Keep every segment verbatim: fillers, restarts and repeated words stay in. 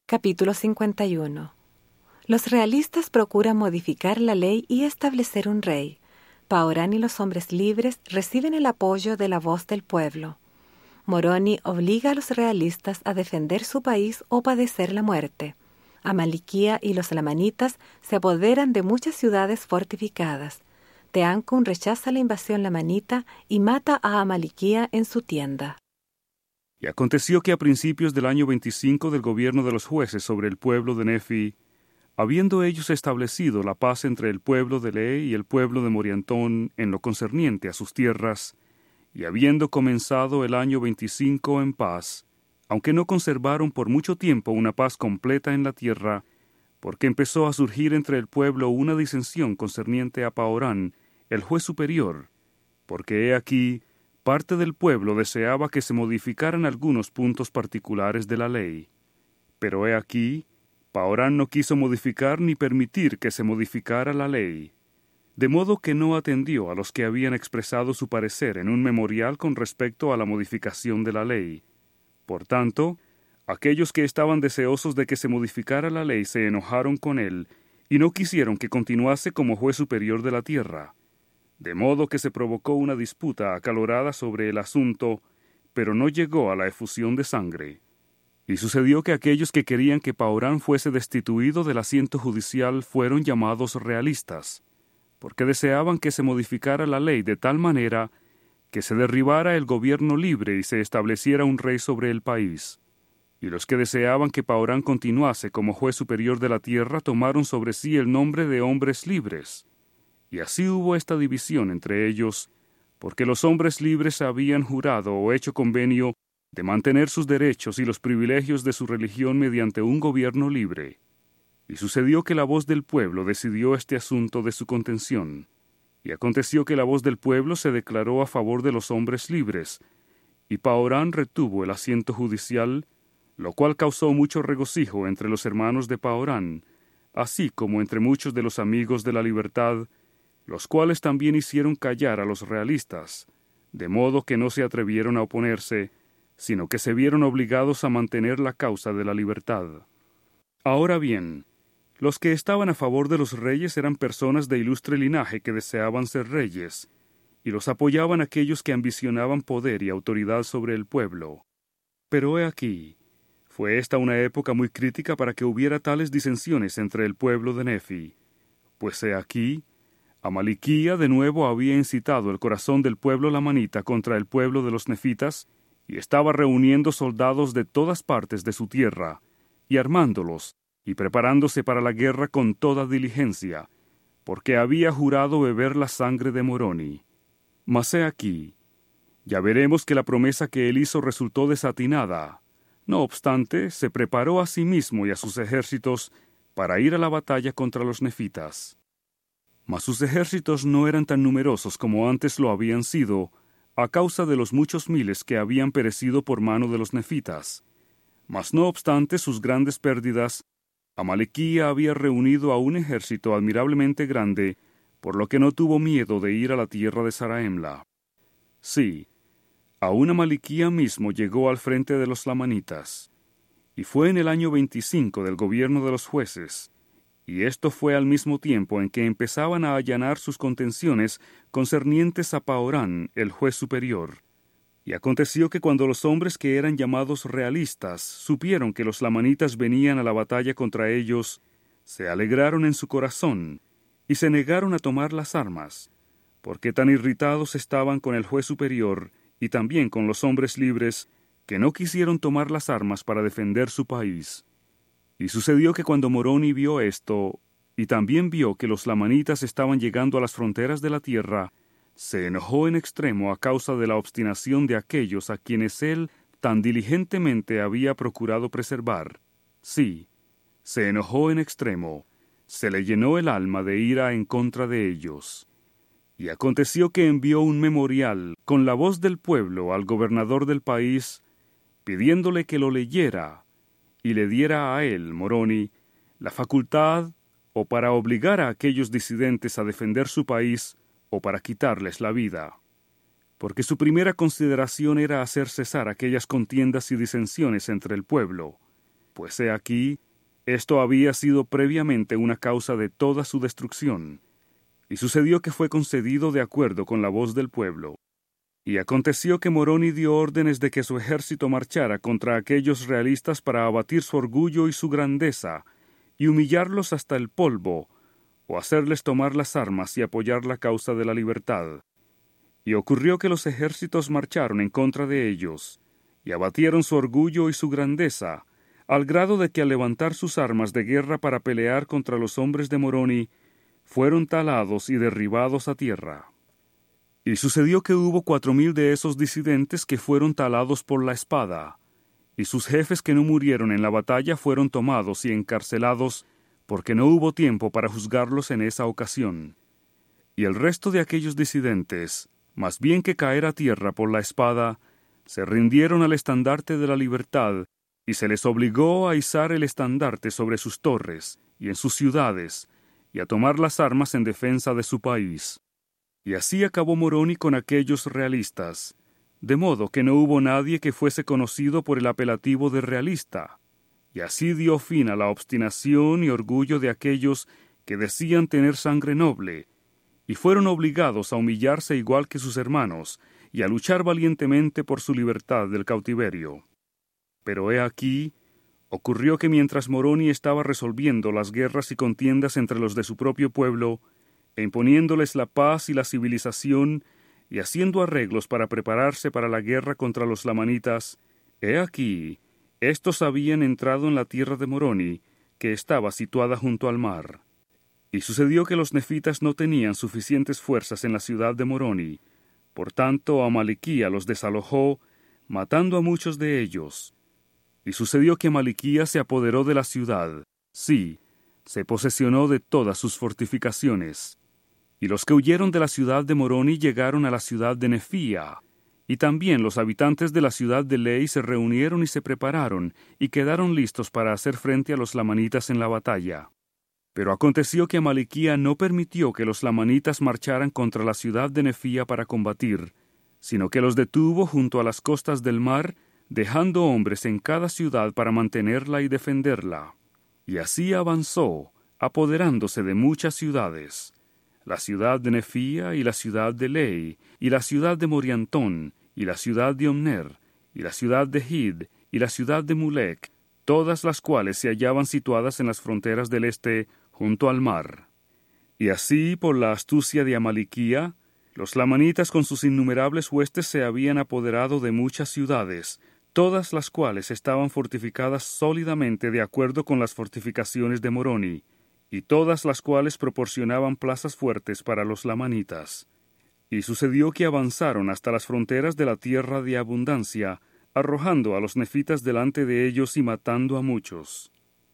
Capítulo cincuenta y uno. Los realistas procuran modificar la ley y establecer un rey. Paorán y los hombres libres reciben el apoyo de la voz del pueblo. Moroni obliga a los realistas a defender su país o padecer la muerte. Amaliquía y los lamanitas se apoderan de muchas ciudades fortificadas. Teancum rechaza la invasión lamanita y mata a Amaliquía en su tienda. Y aconteció que a principios del año veinticinco del gobierno de los jueces sobre el pueblo de Nefi, habiendo ellos establecido la paz entre el pueblo de Le y el pueblo de Moriantón en lo concerniente a sus tierras, y habiendo comenzado el año veinticinco en paz, aunque no conservaron por mucho tiempo una paz completa en la tierra, porque empezó a surgir entre el pueblo una disensión concerniente a Paorán, el juez superior, porque he aquí, parte del pueblo deseaba que se modificaran algunos puntos particulares de la ley. Pero he aquí, Paorán no quiso modificar ni permitir que se modificara la ley, de modo que no atendió a los que habían expresado su parecer en un memorial con respecto a la modificación de la ley. Por tanto, aquellos que estaban deseosos de que se modificara la ley se enojaron con él y no quisieron que continuase como juez superior de la tierra. De modo que se provocó una disputa acalorada sobre el asunto, pero no llegó a la efusión de sangre. Y sucedió que aquellos que querían que Paorán fuese destituido del asiento judicial fueron llamados realistas, porque deseaban que se modificara la ley de tal manera que se derribara el gobierno libre y se estableciera un rey sobre el país. Y los que deseaban que Paorán continuase como juez superior de la tierra tomaron sobre sí el nombre de hombres libres. Y así hubo esta división entre ellos, porque los hombres libres habían jurado o hecho convenio de mantener sus derechos y los privilegios de su religión mediante un gobierno libre. Y sucedió que la voz del pueblo decidió este asunto de su contención. Y aconteció que la voz del pueblo se declaró a favor de los hombres libres, y Paorán retuvo el asiento judicial, lo cual causó mucho regocijo entre los hermanos de Paorán, así como entre muchos de los amigos de la libertad, los cuales también hicieron callar a los realistas, de modo que no se atrevieron a oponerse, sino que se vieron obligados a mantener la causa de la libertad. Ahora bien, los que estaban a favor de los reyes eran personas de ilustre linaje que deseaban ser reyes, y los apoyaban aquellos que ambicionaban poder y autoridad sobre el pueblo. Pero he aquí, fue esta una época muy crítica para que hubiera tales disensiones entre el pueblo de Nefi, pues he aquí, Amaliquía de nuevo había incitado el corazón del pueblo lamanita contra el pueblo de los nefitas, y estaba reuniendo soldados de todas partes de su tierra, y armándolos, y preparándose para la guerra con toda diligencia, porque había jurado beber la sangre de Moroni. Mas he aquí, ya veremos que la promesa que él hizo resultó desatinada. No obstante, se preparó a sí mismo y a sus ejércitos para ir a la batalla contra los nefitas. Mas sus ejércitos no eran tan numerosos como antes lo habían sido, a causa de los muchos miles que habían perecido por mano de los nefitas. Mas no obstante sus grandes pérdidas, Amaliquía había reunido a un ejército admirablemente grande, por lo que no tuvo miedo de ir a la tierra de Zaraemla. Sí, aún Amaliquía mismo llegó al frente de los lamanitas, y fue en el año veinticinco del gobierno de los jueces, y esto fue al mismo tiempo en que empezaban a allanar sus contenciones concernientes a Paorán, el juez superior. Y aconteció que cuando los hombres que eran llamados realistas supieron que los lamanitas venían a la batalla contra ellos, se alegraron en su corazón, y se negaron a tomar las armas, porque tan irritados estaban con el juez superior, y también con los hombres libres, que no quisieron tomar las armas para defender su país. Y sucedió que cuando Moroni vio esto, y también vio que los lamanitas estaban llegando a las fronteras de la tierra, se enojó en extremo a causa de la obstinación de aquellos a quienes él tan diligentemente había procurado preservar. Sí, se enojó en extremo, se le llenó el alma de ira en contra de ellos. Y aconteció que envió un memorial con la voz del pueblo al gobernador del país, pidiéndole que lo leyera, y le diera a él, Moroni, la facultad o para obligar a aquellos disidentes a defender su país o para quitarles la vida. Porque su primera consideración era hacer cesar aquellas contiendas y disensiones entre el pueblo, pues he aquí, esto había sido previamente una causa de toda su destrucción. Y sucedió que fue concedido de acuerdo con la voz del pueblo. Y aconteció que Moroni dio órdenes de que su ejército marchara contra aquellos realistas para abatir su orgullo y su grandeza, y humillarlos hasta el polvo, o hacerles tomar las armas y apoyar la causa de la libertad. Y ocurrió que los ejércitos marcharon en contra de ellos, y abatieron su orgullo y su grandeza, al grado de que al levantar sus armas de guerra para pelear contra los hombres de Moroni, fueron talados y derribados a tierra. Y sucedió que hubo cuatro mil de esos disidentes que fueron talados por la espada, y sus jefes que no murieron en la batalla fueron tomados y encarcelados, porque no hubo tiempo para juzgarlos en esa ocasión. Y el resto de aquellos disidentes, más bien que caer a tierra por la espada, se rindieron al estandarte de la libertad, y se les obligó a izar el estandarte sobre sus torres y en sus ciudades, y a tomar las armas en defensa de su país. Y así acabó Moroni con aquellos realistas, de modo que no hubo nadie que fuese conocido por el apelativo de realista, y así dio fin a la obstinación y orgullo de aquellos que decían tener sangre noble, y fueron obligados a humillarse igual que sus hermanos, y a luchar valientemente por su libertad del cautiverio. Pero he aquí, ocurrió que mientras Moroni estaba resolviendo las guerras y contiendas entre los de su propio pueblo, e imponiéndoles la paz y la civilización, y haciendo arreglos para prepararse para la guerra contra los lamanitas, he aquí, estos habían entrado en la tierra de Moroni, que estaba situada junto al mar. Y sucedió que los nefitas no tenían suficientes fuerzas en la ciudad de Moroni, por tanto Amaliquía los desalojó, matando a muchos de ellos. Y sucedió que Amaliquía se apoderó de la ciudad, sí, se posesionó de todas sus fortificaciones. Y los que huyeron de la ciudad de Moroni llegaron a la ciudad de Nefía, y también los habitantes de la ciudad de Lei se reunieron y se prepararon, y quedaron listos para hacer frente a los lamanitas en la batalla. Pero aconteció que Amaliquía no permitió que los lamanitas marcharan contra la ciudad de Nefía para combatir, sino que los detuvo junto a las costas del mar, dejando hombres en cada ciudad para mantenerla y defenderla. Y así avanzó, apoderándose de muchas ciudades, la ciudad de Nefía y la ciudad de Lei, y la ciudad de Moriantón, y la ciudad de Omner, y la ciudad de Hid, y la ciudad de Mulek, todas las cuales se hallaban situadas en las fronteras del este, junto al mar. Y así, por la astucia de Amaliquía, los lamanitas con sus innumerables huestes se habían apoderado de muchas ciudades, todas las cuales estaban fortificadas sólidamente de acuerdo con las fortificaciones de Moroni, y todas las cuales proporcionaban plazas fuertes para los lamanitas. Y sucedió que avanzaron hasta las fronteras de la tierra de abundancia, arrojando a los nefitas delante de ellos y matando a muchos.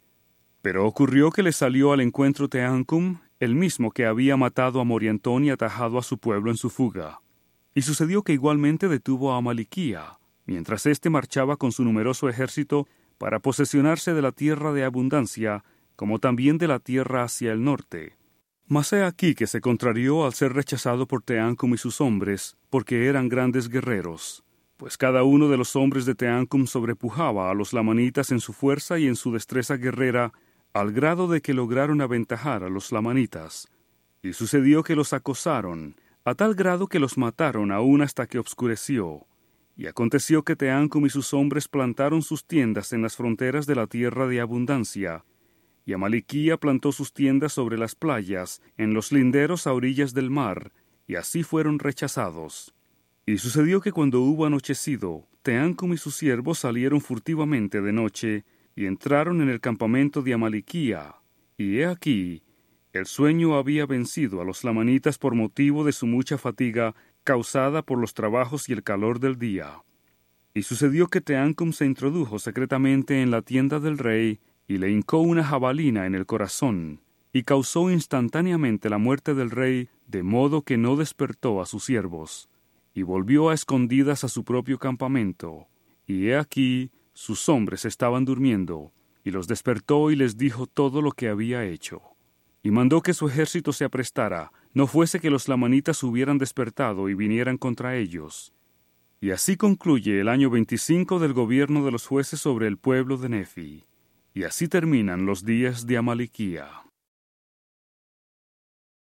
Pero ocurrió que le salió al encuentro Teancum, el mismo que había matado a Moriantón y atajado a su pueblo en su fuga. Y sucedió que igualmente detuvo a Amaliquía, mientras éste marchaba con su numeroso ejército para posesionarse de la tierra de abundancia, como también de la tierra hacia el norte. Mas he aquí que se contrarió al ser rechazado por Teancum y sus hombres, porque eran grandes guerreros, pues cada uno de los hombres de Teancum sobrepujaba a los lamanitas en su fuerza y en su destreza guerrera, al grado de que lograron aventajar a los lamanitas. Y sucedió que los acosaron, a tal grado que los mataron aún hasta que obscureció. Y aconteció que Teancum y sus hombres plantaron sus tiendas en las fronteras de la tierra de abundancia, y Amaliquía plantó sus tiendas sobre las playas, en los linderos a orillas del mar, y así fueron rechazados. Y sucedió que cuando hubo anochecido, Teancum y sus siervos salieron furtivamente de noche, y entraron en el campamento de Amaliquía, y he aquí, el sueño había vencido a los lamanitas por motivo de su mucha fatiga, causada por los trabajos y el calor del día. Y sucedió que Teancum se introdujo secretamente en la tienda del rey, y le hincó una jabalina en el corazón, y causó instantáneamente la muerte del rey, de modo que no despertó a sus siervos, y volvió a escondidas a su propio campamento. Y he aquí, sus hombres estaban durmiendo, y los despertó y les dijo todo lo que había hecho. Y mandó que su ejército se aprestara, no fuese que los lamanitas hubieran despertado y vinieran contra ellos. Y así concluye el año veinticinco del gobierno de los jueces sobre el pueblo de Nefi. Y así terminan los días de Amaliquía.